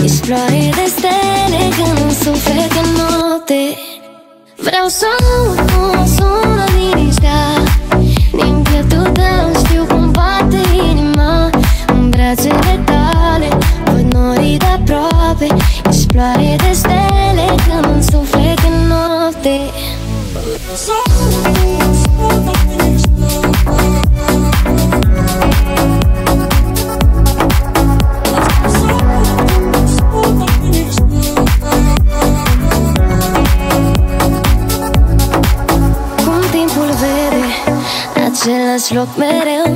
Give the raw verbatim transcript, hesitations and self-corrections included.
Ești floare de stele când îmi suflet în noapte. Vreau să nu mă sună liniștea. Din pieptul tău știu cum bate inima. În brațele tale văd norii de aproape. Ești floare de stele când îmi suflet în noapte. Cum timpul vede același loc mereu.